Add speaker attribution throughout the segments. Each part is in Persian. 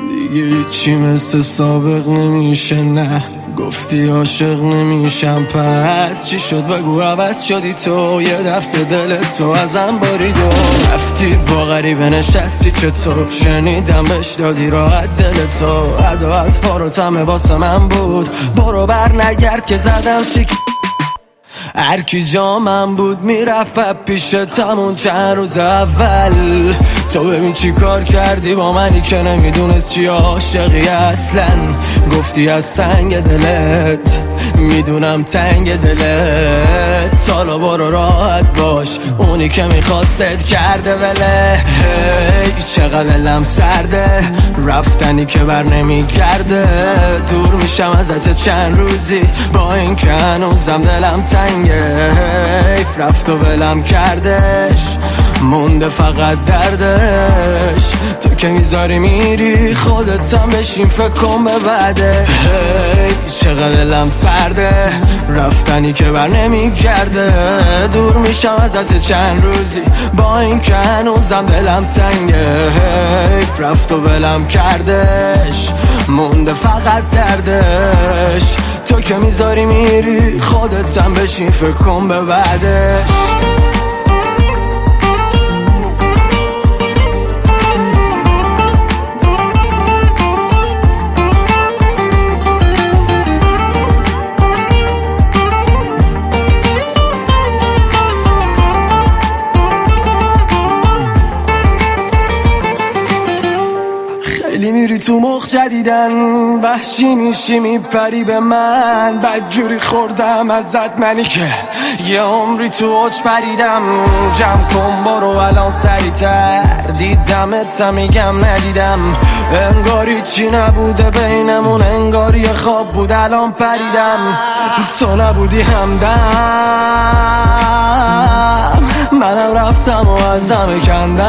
Speaker 1: دیگه هیچی مثل سابق نمیشه، نه گفتی عاشق نمیشم، پس چی شد بگو عوض شدی تو، یه دفعه دل تو ازم برید و رفتی با غریبه نشستی، چطور شنیدم بهش دادی راحت دل تو، عداعت فاروتمه واسه من بود، برو بر نگرد که زدم سیک. هرکی جا من بود میرفت پیشتمون چند روز اول، تو ببین چی کار کردی با منی که نمیدونست چی عاشقی اصلا، گفتی از سنگ دلت میدونم تنگ دلت، حالا برو راحت باش، اونی که میخواستت کرده ولت. هی چقدر دلم سرده، رفتنی که بر نمیگرده، دور میشم ازت چند روزی با این که هنوزم دلم تنگه، حیف رفت و ولم کردش، مونده فقط دردش، تو که میذاری میری خودتم بشین فکر کن به بعده. هی چقدر دلم سرده، رفتنی که بر نمیگرده، دور میشم ازت چند روزی با این که هنوزم دلم تنگه، حیف رفت و ولم کردش، مونده فقط دردش، تو که میذاری میری خودتم بشین فکر کن به بعدش. خیلی میری تو مخ جدیدن، وحشی میشی میپری به من، بدجوری خوردم ازت منی که یه عمری تو اوج پریدم، جمع کن برو الان سریعتر، دیدمت میگم ندیدم، انگاری چی نبوده بینمون، انگاری یه خواب بود الان پریدم، تو نبودی همدم، منم رفتم و ازم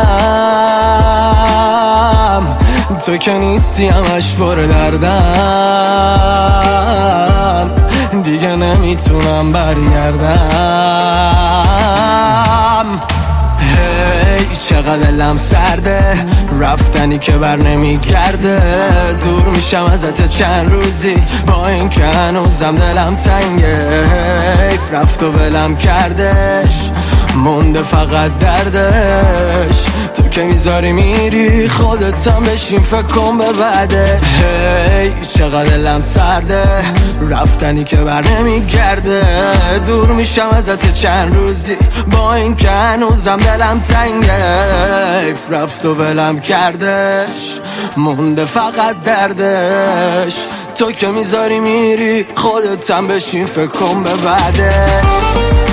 Speaker 1: کندم، تو که نیستی همش پر دردم، دیگه نمیتونم برگردم. هی چقدر دلم سرده، رفتنی که بر نمیگرده، دور میشم ازت چند روزی با این که هنوزم دلم تنگه، حیف رفت و ولم کردش، مونده فقط دردش، تو که میذاری میری خودتم بشین فکر کن به بعده. هی چقدر دلم سرده، رفتنی که بر نمیگرده، دور میشم ازت چند روزی با این که هنوزم دلم تنگه، حیف رفت و ولم کردش، مونده فقط دردش، تو که میذاری میری خودتم بشین فکر کن به بعدش.